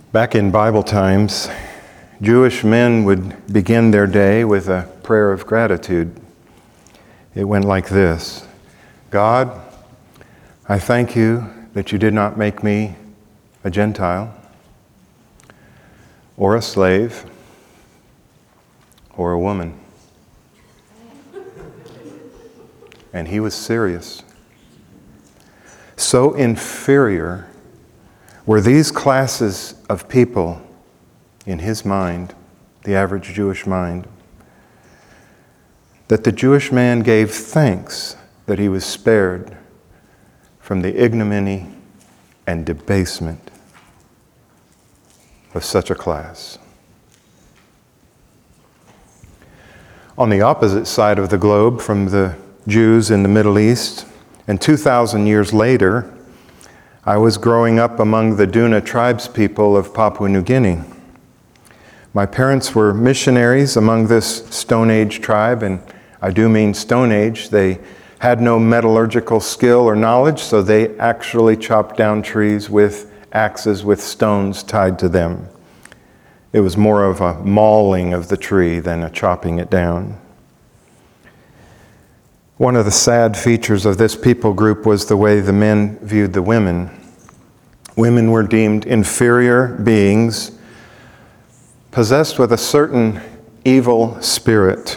Back in Bible times, Jewish men would begin their day with a prayer of gratitude. It went like this: God, I thank you that you did not make me a Gentile, or a slave, or a woman. And he was serious. So inferior were these classes of people in his mind, the average Jewish mind, that the Jewish man gave thanks that he was spared from the ignominy and debasement of such a class. On the opposite side of the globe from the Jews in the Middle East, and 2,000 years later, I was growing up among the Duna tribespeople of Papua New Guinea. My parents were missionaries among this Stone Age tribe, and I do mean Stone Age. They had no metallurgical skill or knowledge, so they actually chopped down trees with axes with stones tied to them. It was more of a mauling of the tree than a chopping it down. One of the sad features of this people group was the way the men viewed the women. Women were deemed inferior beings, possessed with a certain evil spirit.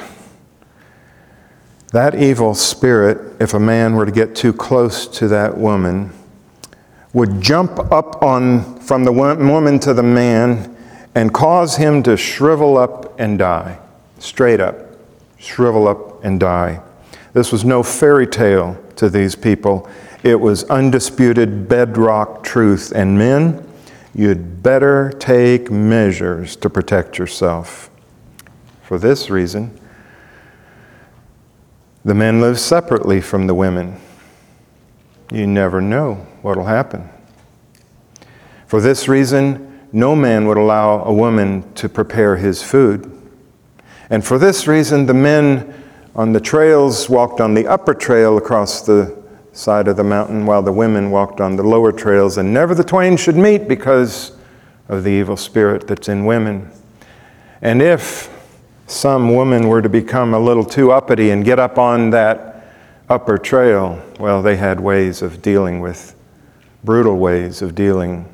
That evil spirit, if a man were to get too close to that woman, would jump up from the woman to the man and cause him to shrivel up and die. Straight up, shrivel up and die. This was no fairy tale to these people. It was undisputed bedrock truth. And men, you'd better take measures to protect yourself. For this reason, the men live separately from the women. You never know what will happen. For this reason, no man would allow a woman to prepare his food. And for this reason, the men on the trails walked on the upper trail across the side of the mountain, while the women walked on the lower trails, and never the twain should meet because of the evil spirit that's in women. And if some woman were to become a little too uppity and get up on that upper trail, well, they had ways of dealing with, brutal ways of dealing.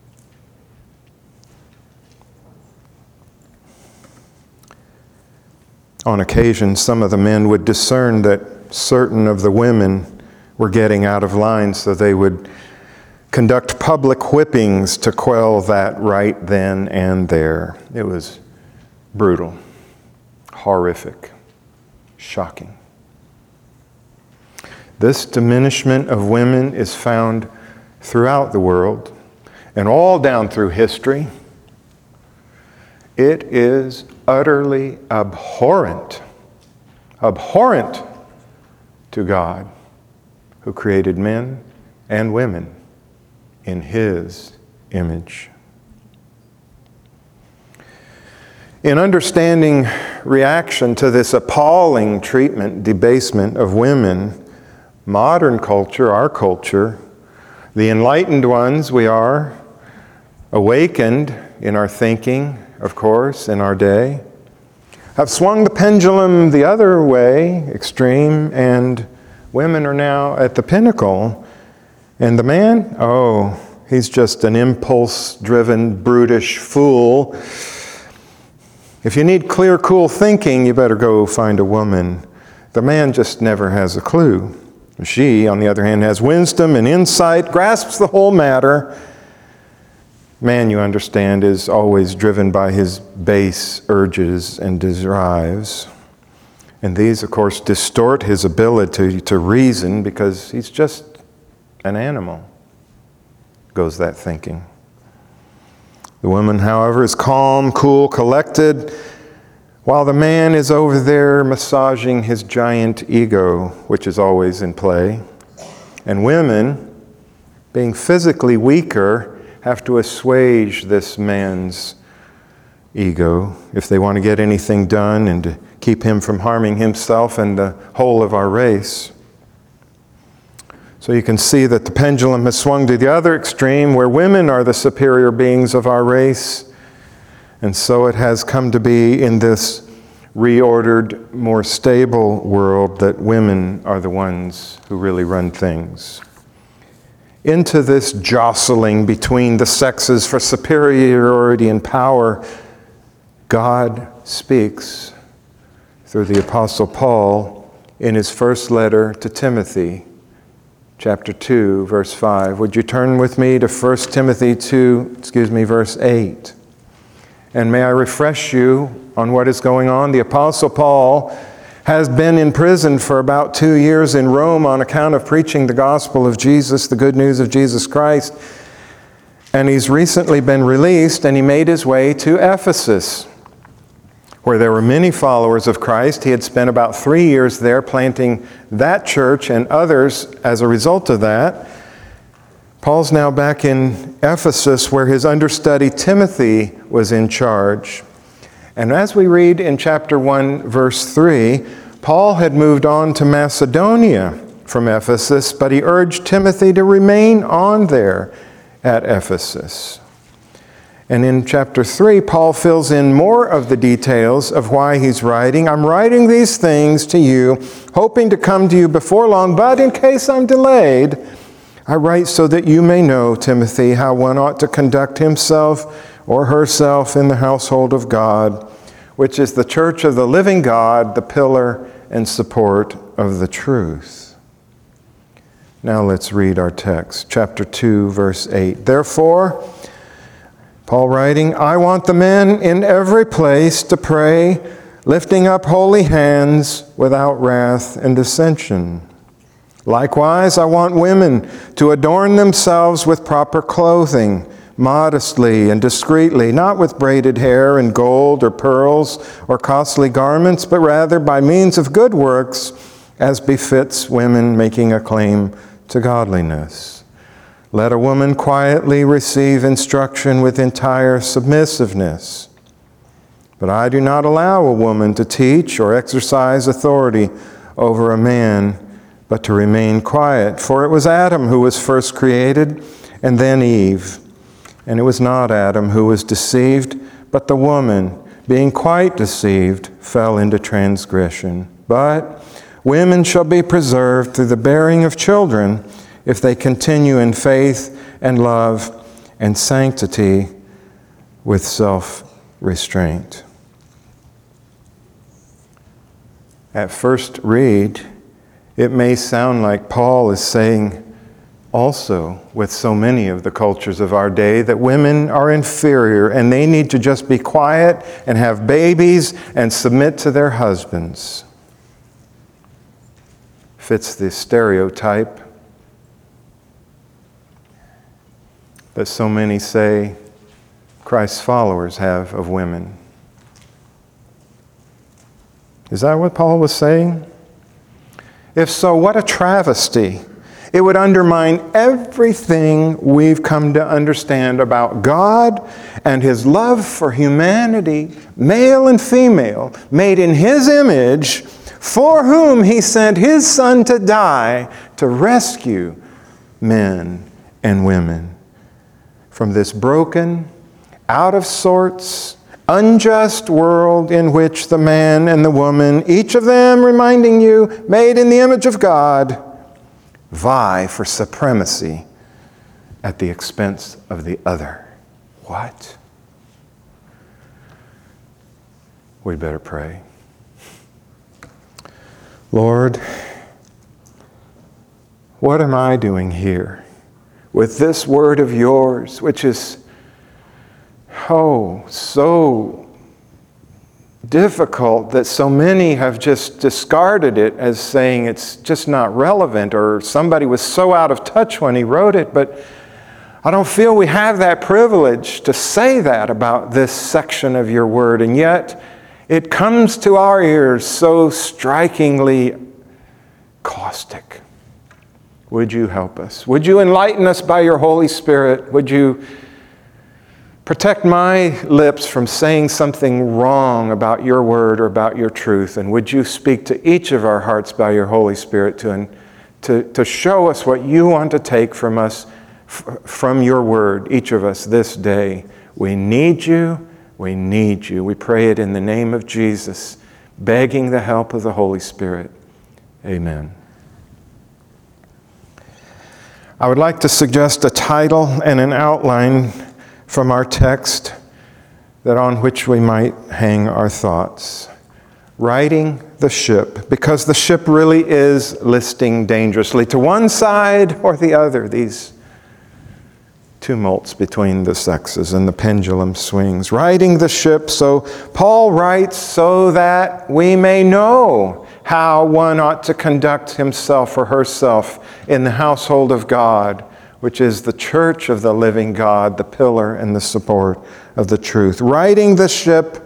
On occasion, some of the men would discern that certain of the women were getting out of line, so they would conduct public whippings to quell that right then and there. It was brutal, horrific, shocking. This diminishment of women is found throughout the world and all down through history. It is utterly abhorrent to God, who created men and women in His image. In understanding reaction to this appalling treatment, debasement of women, modern culture, our culture, the enlightened ones, we are awakened in our thinking, of course, in our day, have swung the pendulum the other way, extreme, and women are now at the pinnacle. And the man, oh, he's just an impulse-driven, brutish fool. If you need clear, cool thinking, you better go find a woman. The man just never has a clue. She, on the other hand, has wisdom and insight, grasps the whole matter. Man, you understand, is always driven by his base urges and drives. And these, of course, distort his ability to reason because he's just an animal, goes that thinking. The woman, however, is calm, cool, collected, while the man is over there massaging his giant ego, which is always in play. And women, being physically weaker, have to assuage this man's ego if they want to get anything done and to keep him from harming himself and the whole of our race. So you can see that the pendulum has swung to the other extreme, where women are the superior beings of our race. And so it has come to be in this reordered, more stable world that women are the ones who really run things. Into this jostling between the sexes for superiority and power, God speaks through the Apostle Paul in his first letter to Timothy, chapter 2, verse 5. Would you turn with me to 1 Timothy 2, verse 8? And may I refresh you on what is going on. The Apostle Paul has been in prison for about 2 years in Rome on account of preaching the gospel of Jesus, the good news of Jesus Christ. And he's recently been released, and he made his way to Ephesus, where there were many followers of Christ. He had spent about 3 years there planting that church and others as a result of that. Paul's now back in Ephesus, where his understudy Timothy was in charge. And as we read in chapter 1, verse 3, Paul had moved on to Macedonia from Ephesus, but he urged Timothy to remain on there at Ephesus. And in chapter 3, Paul fills in more of the details of why he's writing. I'm writing these things to you, hoping to come to you before long, but in case I'm delayed, I write so that you may know, Timothy, how one ought to conduct himself or herself in the household of God, which is the church of the living God, the pillar and support of the truth. Now let's read our text, chapter 2, verse 8. Therefore, Paul writing, I want the men in every place to pray, lifting up holy hands without wrath and dissension. Likewise, I want women to adorn themselves with proper clothing, modestly and discreetly, not with braided hair and gold or pearls or costly garments, but rather by means of good works, as befits women making a claim to godliness. Let a woman quietly receive instruction with entire submissiveness. But I do not allow a woman to teach or exercise authority over a man, but to remain quiet. For it was Adam who was first created, and then Eve. And it was not Adam who was deceived, but the woman, being quite deceived, fell into transgression. But women shall be preserved through the bearing of children, if they continue in faith and love and sanctity with self-restraint. At first read, it may sound like Paul is saying also with so many of the cultures of our day that women are inferior and they need to just be quiet and have babies and submit to their husbands. Fits the stereotype that so many say Christ's followers have of women. Is that what Paul was saying? If so, what a travesty. It would undermine everything we've come to understand about God and His love for humanity, male and female, made in His image, for whom He sent His Son to die to rescue men and women from this broken, out of sorts, unjust world in which the man and the woman, each of them reminding you, made in the image of God, vie for supremacy at the expense of the other. What? We better pray. Lord, what am I doing here with this word of yours, which is so difficult that so many have just discarded it as saying it's just not relevant, or somebody was so out of touch when he wrote it. But I don't feel we have that privilege to say that about this section of your word, and yet it comes to our ears so strikingly caustic. Would you help us? Would you enlighten us by your Holy Spirit? Would you protect my lips from saying something wrong about your word or about your truth? And would you speak to each of our hearts by your Holy Spirit to show us what you want to take from us, from your word, each of us this day. We need you. We need you. We pray it in the name of Jesus, begging the help of the Holy Spirit. Amen. I would like to suggest a title and an outline from our text that on which we might hang our thoughts. Righting the ship, because the ship really is listing dangerously to one side or the other. These tumults between the sexes and the pendulum swings. Righting the ship, so Paul writes so that we may know how one ought to conduct himself or herself in the household of God, which is the church of the living God, the pillar and the support of the truth. Righting the ship,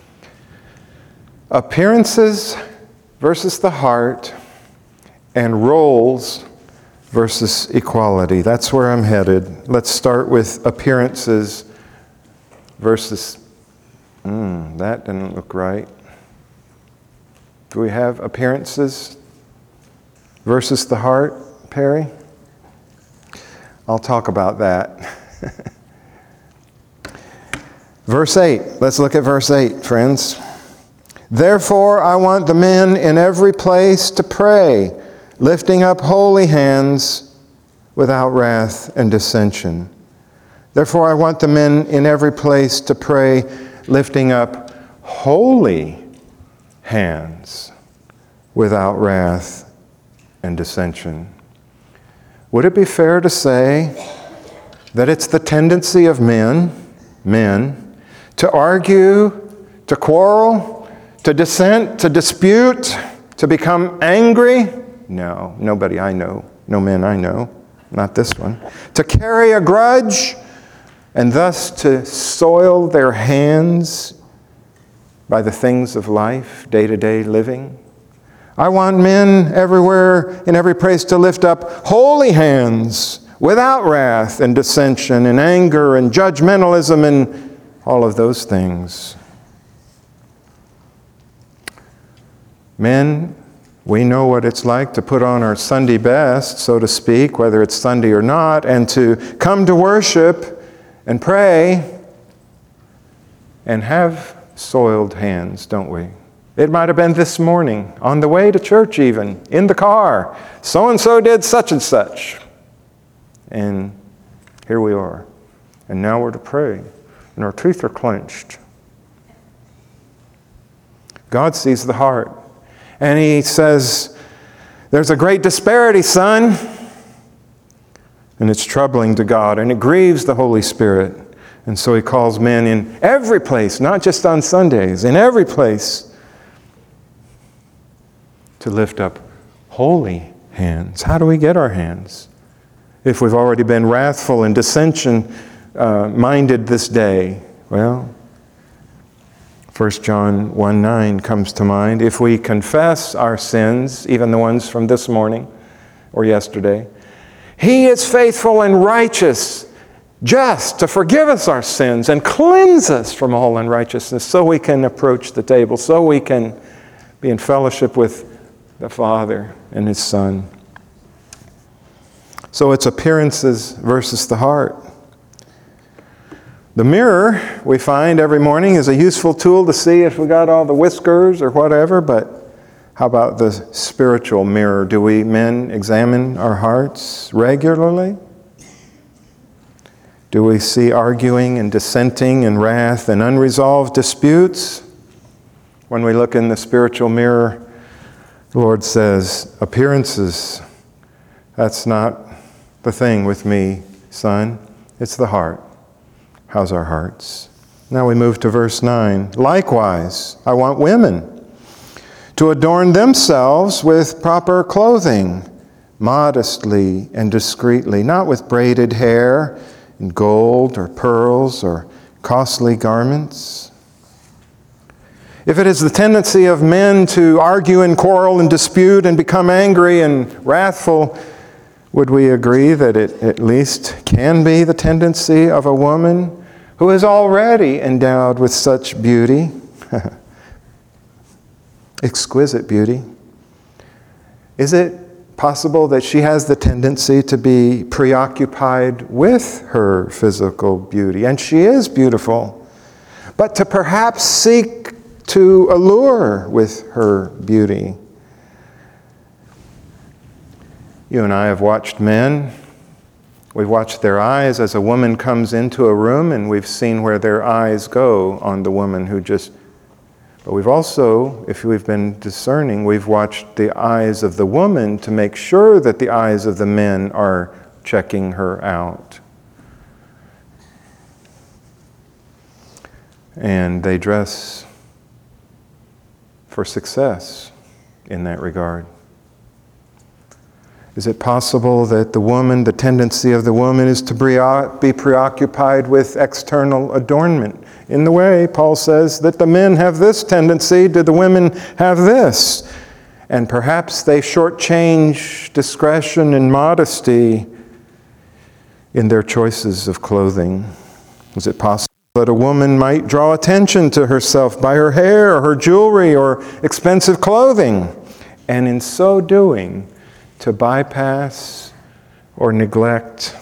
appearances versus the heart, and roles versus equality. That's where I'm headed. Let's start with appearances versus... that didn't look right. Do we have appearances versus the heart, Perry? I'll talk about that. Verse 8. Let's look at verse 8, friends. Therefore, I want the men in every place to pray, lifting up holy hands without wrath and dissension. Therefore, I want the men in every place to pray, lifting up holy hands without wrath and dissension. Would it be fair to say that it's the tendency of men, to argue, to quarrel, to dissent, to dispute, to become angry? No, nobody I know, no men I know, not this one. To carry a grudge and thus to soil their hands by the things of life, day-to-day living. I want men everywhere, in every place, to lift up holy hands without wrath and dissension and anger and judgmentalism and all of those things. Men, we know what it's like to put on our Sunday best, so to speak, whether it's Sunday or not, and to come to worship and pray and have soiled hands, don't we? It might have been this morning, on the way to church even, in the car. So-and-so did such and such. And here we are. And now we're to pray. And our teeth are clenched. God sees the heart. And He says, there's a great disparity, son. And it's troubling to God. And it grieves the Holy Spirit. And so He calls men in every place, not just on Sundays, in every place, to lift up holy hands. How do we get our hands? If we've already been wrathful and dissension-minded this day, well, 1 John 1:9 comes to mind. If we confess our sins, even the ones from this morning or yesterday, He is faithful and righteous, just to forgive us our sins and cleanse us from all unrighteousness, so we can approach the table, so we can be in fellowship with the Father and His Son. So it's appearances versus the heart. The mirror, we find every morning, is a useful tool to see if we got all the whiskers or whatever, but how about the spiritual mirror? Do we men examine our hearts regularly? Do we see arguing and dissenting and wrath and unresolved disputes? When we look in the spiritual mirror, the Lord says, appearances, that's not the thing with me, son. It's the heart. How's our hearts? Now we move to verse 9. Likewise, I want women to adorn themselves with proper clothing, modestly and discreetly, not with braided hair and gold or pearls or costly garments. If it is the tendency of men to argue and quarrel and dispute and become angry and wrathful, would we agree that it at least can be the tendency of a woman who is already endowed with such beauty, exquisite beauty? Is it possible that she has the tendency to be preoccupied with her physical beauty, and she is beautiful, but to perhaps seek to allure with her beauty. You and I have watched men. We've watched their eyes as a woman comes into a room, and we've seen where their eyes go on the woman who just... But we've also, if we've been discerning, we've watched the eyes of the woman to make sure that the eyes of the men are checking her out. And they dress for success in that regard. Is it possible that the tendency of the woman is to be preoccupied with external adornment? In the way, Paul says, that the men have this tendency, do the women have this? And perhaps they shortchange discretion and modesty in their choices of clothing. Is it possible that a woman might draw attention to herself by her hair or her jewelry or expensive clothing, and in so doing, to bypass or neglect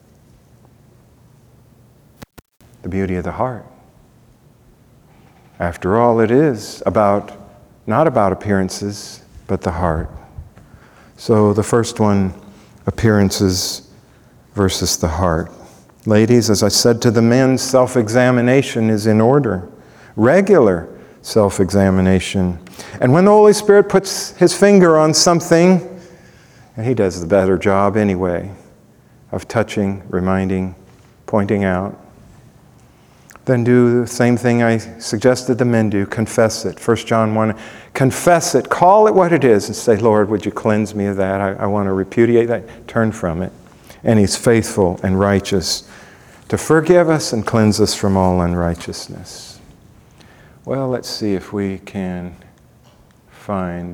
the beauty of the heart? After all, it is not about appearances, but the heart. So the first one, appearances versus the heart. Ladies, as I said to the men, self-examination is in order. Regular self-examination. And when the Holy Spirit puts His finger on something, and He does the better job anyway of touching, reminding, pointing out, then do the same thing I suggested the men do. Confess it. 1 John 1, confess it. Call it what it is and say, Lord, would you cleanse me of that? I want to repudiate that. Turn from it. And He's faithful and righteous to forgive us and cleanse us from all unrighteousness. Well, let's see if we can find...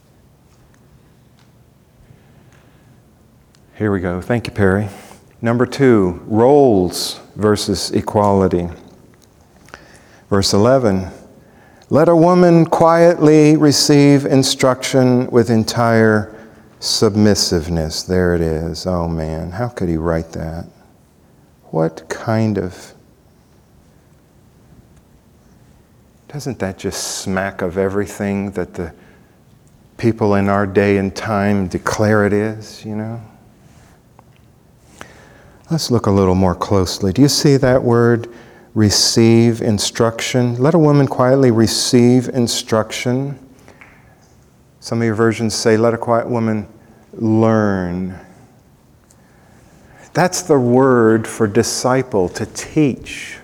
Here we go. Thank you, Perry. Number 2, roles versus equality. Verse 11, let a woman quietly receive instruction with entire submissiveness. There it is. Oh man, how could he write that? What kind of... Doesn't that just smack of everything that the people in our day and time declare it is, you know? Let's look a little more closely. Do you see that word, receive instruction? Let a woman quietly receive instruction. Some of your versions say, let a quiet woman learn. That's the word for disciple, to teach.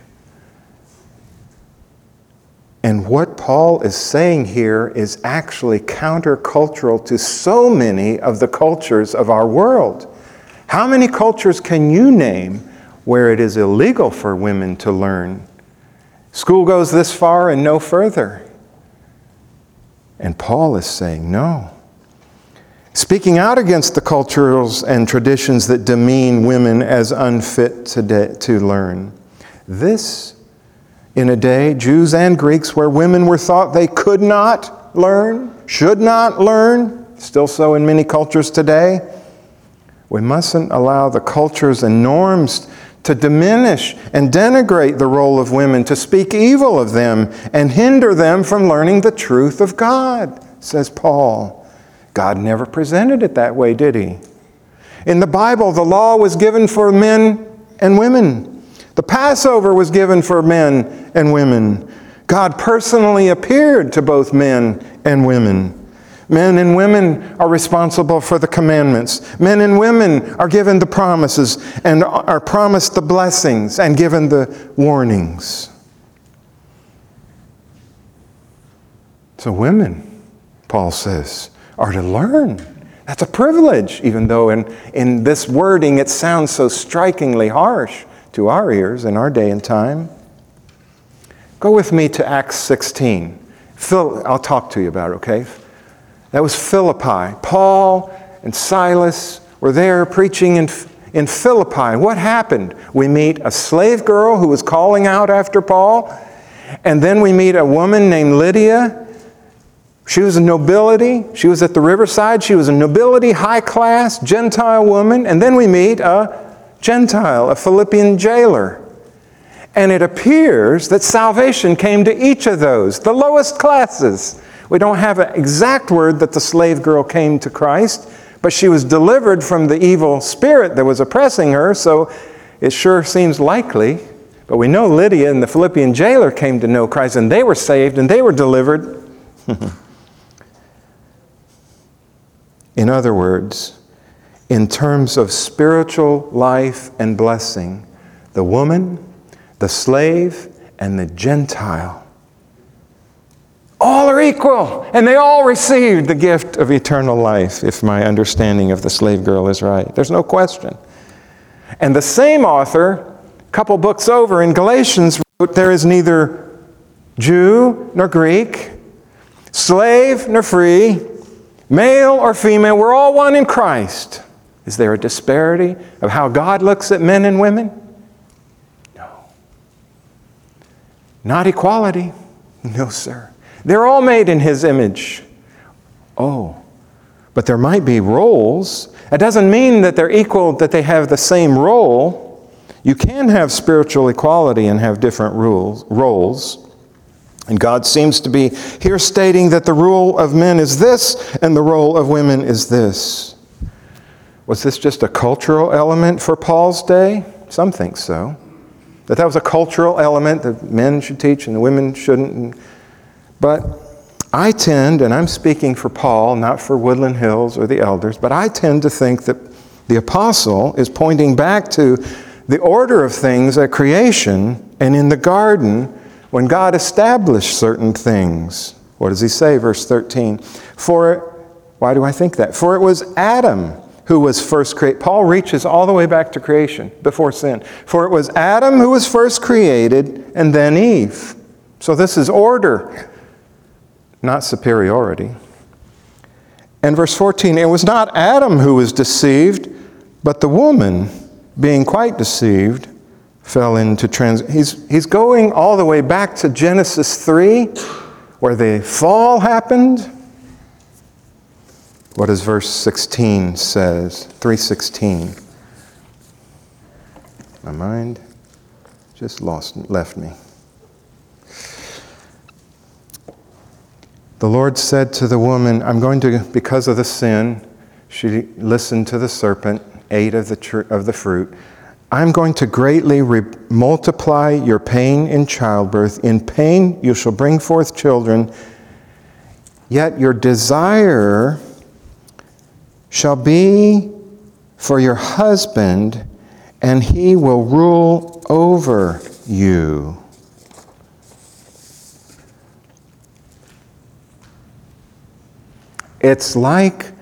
And what Paul is saying here is actually countercultural to so many of the cultures of our world. How many cultures can you name where it is illegal for women to learn? School goes this far and no further. And Paul is saying no. Speaking out against the cultures and traditions that demean women as unfit to learn. This, in a day, Jews and Greeks, where women were thought they could not learn, should not learn, still so in many cultures today. We mustn't allow the cultures and norms to diminish and denigrate the role of women, to speak evil of them and hinder them from learning the truth of God, says Paul. God never presented it that way, did He? In the Bible, the law was given for men and women. The Passover was given for men and women. God personally appeared to both men and women. Men and women are responsible for the commandments. Men and women are given the promises and are promised the blessings and given the warnings. So women, Paul says, are to learn. That's a privilege, even though in this wording it sounds so strikingly harsh to our ears in our day and time. Go with me to Acts 16. I'll talk to you about it, okay? That was Philippi. Paul and Silas were there preaching in Philippi. What happened? We meet a slave girl who was calling out after Paul, and then we meet a woman named Lydia, She was a nobility. She was at the riverside. She was a nobility, high-class, Gentile woman. And then we meet a Gentile, a Philippian jailer. And it appears that salvation came to each of those, the lowest classes. We don't have an exact word that the slave girl came to Christ, but she was delivered from the evil spirit that was oppressing her, so it sure seems likely. But we know Lydia and the Philippian jailer came to know Christ, and they were saved, and they were delivered. In other words, in terms of spiritual life and blessing, the woman, the slave, and the Gentile, all are equal, and they all received the gift of eternal life, if my understanding of the slave girl is right. There's no question. And the same author, a couple books over in Galatians, wrote, there is neither Jew nor Greek, slave nor free, male or female, we're all one in Christ. Is there a disparity of how God looks at men and women? Not equality. No, sir. They're all made in His image. Oh, but there might be roles. It doesn't mean that they're equal, that they have the same role. You can have spiritual equality and have different roles. And God seems to be here stating that the role of men is this and the role of women is this. Was this just a cultural element for Paul's day? Some think so. That was a cultural element that men should teach and the women shouldn't. But I tend, and I'm speaking for Paul, not for Woodland Hills or the elders, but I tend to think that the apostle is pointing back to the order of things at creation and in the garden when God established certain things. What does he say? Verse 13. Why do I think that? For it was Adam who was first created. Paul reaches all the way back to creation, before sin. For it was Adam who was first created, and then Eve. So this is order, not superiority. And verse 14, it was not Adam who was deceived, but the woman, being quite deceived, fell into He's going all the way back to Genesis 3, where the fall happened. What does verse 16 says? 3:16. My mind just left me. The Lord said to the woman, because of the sin, she listened to the serpent, ate of the fruit. I'm going to greatly multiply your pain in childbirth. In pain you shall bring forth children, yet your desire shall be for your husband, and he will rule over you. It's like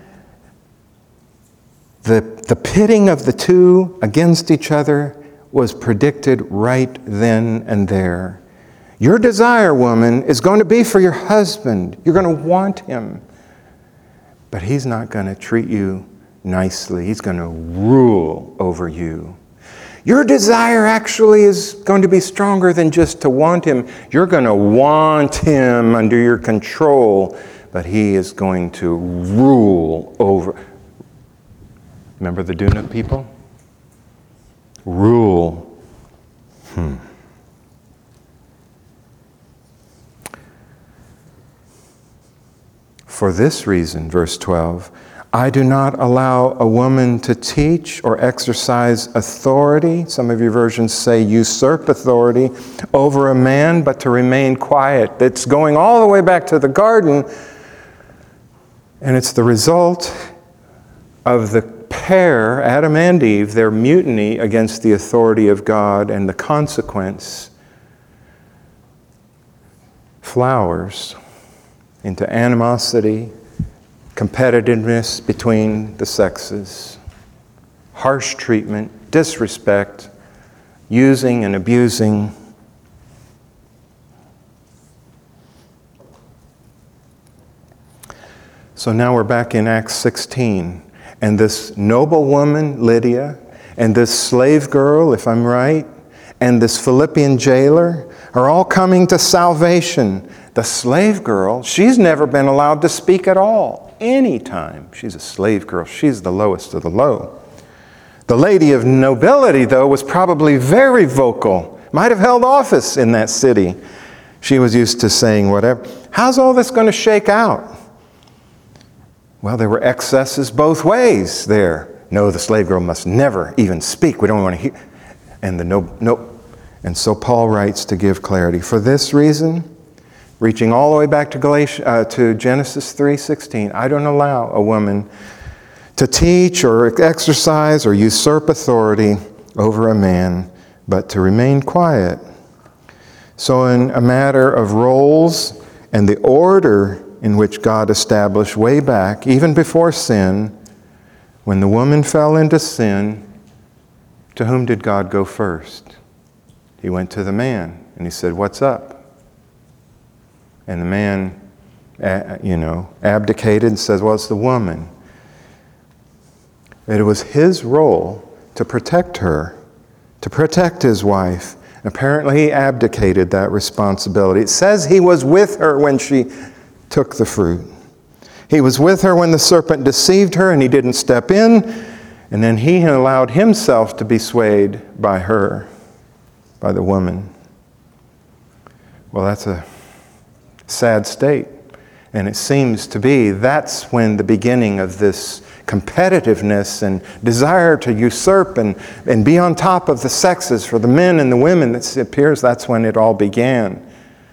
the pitting of the two against each other was predicted right then and there. Your desire, woman, is going to be for your husband. You're going to want him. But he's not going to treat you nicely. He's going to rule over you. Your desire actually is going to be stronger than just to want him. You're going to want him under your control, but he is going to rule over. Remember the Dunuk people? Rule. For this reason, verse 12, I do not allow a woman to teach or exercise authority. Some of your versions say usurp authority over a man, but to remain quiet. It's going all the way back to the garden, and it's the result of the pair, Adam and Eve, their mutiny against the authority of God, and the consequence flowers into animosity, competitiveness between the sexes, harsh treatment, disrespect, using and abusing. So now we're back in Acts 16, and this noble woman, Lydia, and this slave girl, if I'm right, and this Philippian jailer are all coming to salvation. The slave girl, she's never been allowed to speak at all, anytime. She's a slave girl. She's the lowest of the low. The lady of nobility, though, was probably very vocal, might have held office in that city. She was used to saying whatever. How's all this going to shake out? Well, there were excesses both ways there. No, the slave girl must never even speak. We don't want to hear. And the no. And so Paul writes to give clarity. For this reason, reaching all the way back to Genesis 3:16, I don't allow a woman to teach or exercise or usurp authority over a man, but to remain quiet. So in a matter of roles and the order in which God established way back, even before sin, when the woman fell into sin, to whom did God go first? He went to the man and he said, "What's up?" And the man, abdicated and says, "Well, it's the woman." It was his role to protect her, to protect his wife. Apparently, he abdicated that responsibility. It says he was with her when she took the fruit. He was with her when the serpent deceived her and he didn't step in. And then he allowed himself to be swayed by her, by the woman. Well, that's a sad state. And it seems to be that's when the beginning of this competitiveness and desire to usurp and be on top of the sexes for the men and the women, it appears that's when it all began.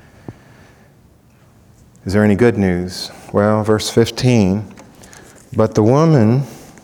Is there any good news? Well, verse 15, but the woman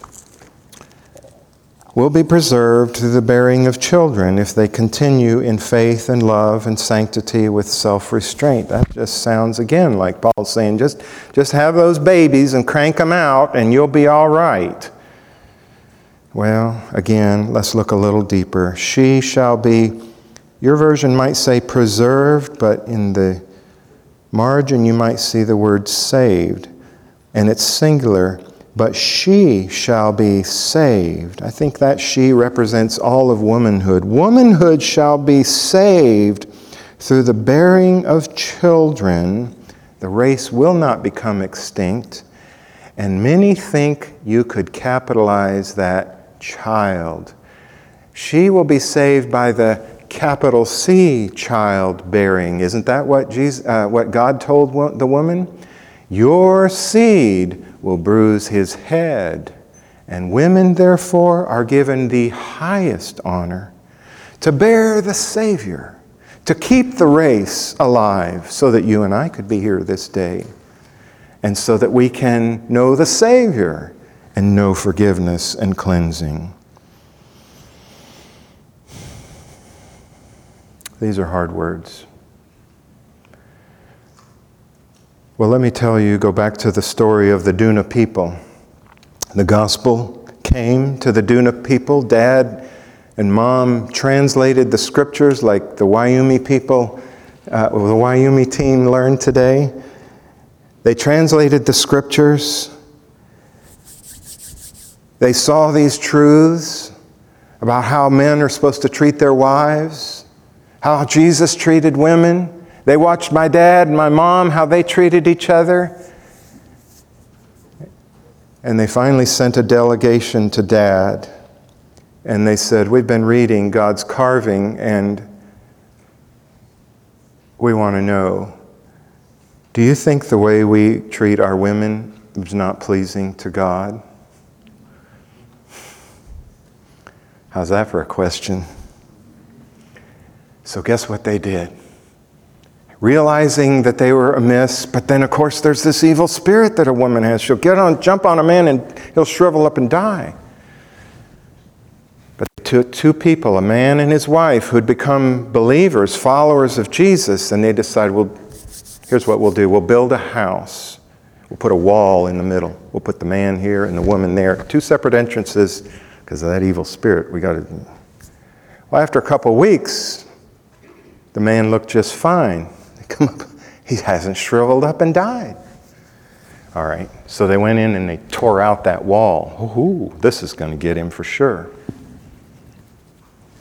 will be preserved through the bearing of children if they continue in faith and love and sanctity with self-restraint. That just sounds again like Paul's saying, just have those babies and crank them out and you'll be all right. Well, again, let's look a little deeper. She shall be, your version might say preserved, but in the margin you might see the word saved, and it's singular. But she shall be saved. I think that she represents all of womanhood. Womanhood shall be saved through the bearing of children. The race will not become extinct. And many think you could capitalize that child. She will be saved by the capital C childbearing. Isn't that what God told the woman? Your seed will bruise his head. And women, therefore, are given the highest honor to bear the Savior, to keep the race alive so that you and I could be here this day, and so that we can know the Savior and know forgiveness and cleansing. These are hard words. Well, let me tell you, go back to the story of the Duna people. The gospel came to the Duna people. Dad and Mom translated the scriptures like the Wyoming people, the Wyoming team learned today. They translated the scriptures. They saw these truths about how men are supposed to treat their wives, how Jesus treated women. They watched my dad and my mom, how they treated each other. And they finally sent a delegation to Dad. And they said, we've been reading God's carving and we want to know, do you think the way we treat our women is not pleasing to God? How's that for a question? So guess what they did? Realizing that they were amiss, but then of course there's this evil spirit that a woman has. She'll jump on a man and he'll shrivel up and die. But two people, a man and his wife, who'd become believers, followers of Jesus, and they decide, well, here's what we'll do. We'll build a house. We'll put a wall in the middle. We'll put the man here and the woman there. Two separate entrances because of that evil spirit. Well, after a couple of weeks, the man looked just fine. Come up, he hasn't shriveled up and died. All right, so they went in and they tore out that wall. Ooh, this is going to get him for sure.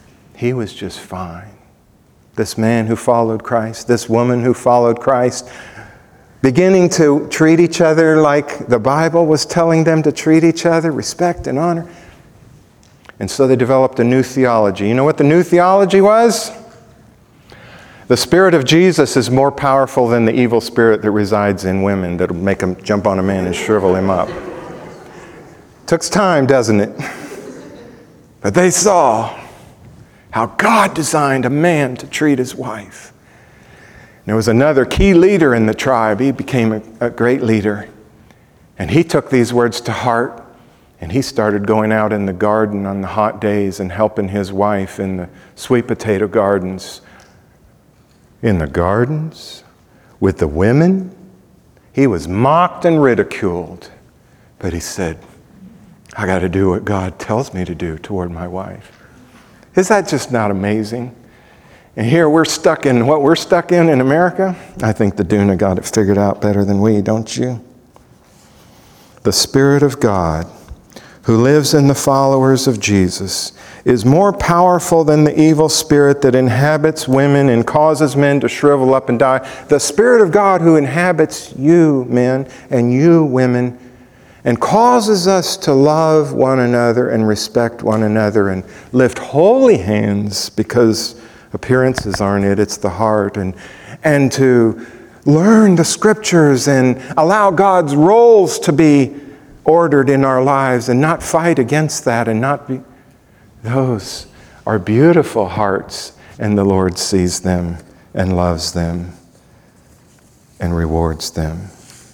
he was just fine. This man who followed Christ, this woman who followed Christ, beginning to treat each other like the Bible was telling them to treat each other, respect and honor. And so they developed a new theology. You know what the new theology was? The Spirit of Jesus is more powerful than the evil spirit that resides in women that will make them jump on a man and shrivel him up. Took time, doesn't it? But they saw how God designed a man to treat his wife. There was another key leader in the tribe. He became a great leader. And he took these words to heart, and he started going out in the garden on the hot days and helping his wife in the sweet potato gardens. In the gardens with the women. He was mocked and ridiculed. But he said, I got to do what God tells me to do toward my wife. Is that just not amazing? And here we're stuck in what we're stuck in America. I think the Duna got it figured out better than we, don't you? The Spirit of God, who lives in the followers of Jesus, is more powerful than the evil spirit that inhabits women and causes men to shrivel up and die. The Spirit of God who inhabits you, men, and you, women, and causes us to love one another and respect one another and lift holy hands, because appearances aren't it, it's the heart, and to learn the Scriptures and allow God's roles to be ordered in our lives and not fight against that and not be... Those are beautiful hearts, and the Lord sees them and loves them and rewards them.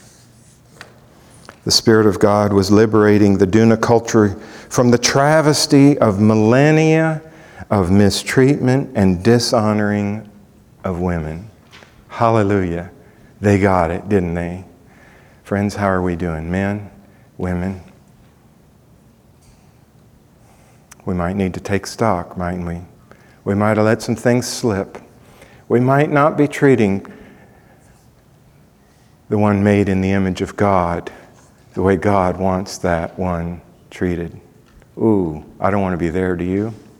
The Spirit of God was liberating the Duna culture from the travesty of millennia of mistreatment and dishonoring of women. Hallelujah. They got it, didn't they? Friends, how are we doing? Men, women? We might need to take stock, mightn't we? We might have let some things slip. We might not be treating the one made in the image of God the way God wants that one treated. Ooh, I don't want to be there, do you?